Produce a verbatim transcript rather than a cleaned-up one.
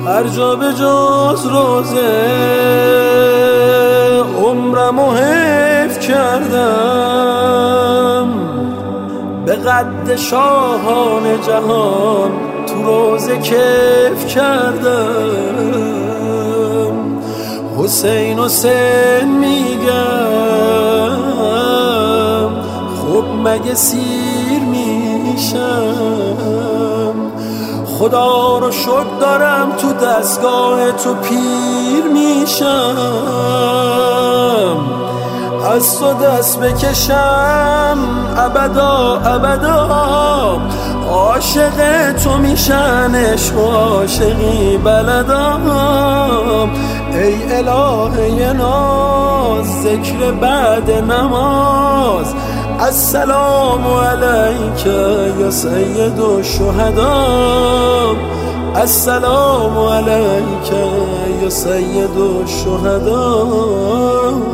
هر جا به جز روزه عمرمو حیف کردم، به قد شاهان جهان تو روزه کیف کردم. حسین حسین میگم خب مگه سیر میشم؟ خدا رو شکر دارم تو دستگاه تو پیر میشم. از تو دست بکشم ابدا ابدا، عاشق تو میشن عشق و عاشقی بلدم. ای الهه ناز ذکر بعد نماز، السلام علیک یا سید الشهدا، السلام علیک یا سید الشهدا.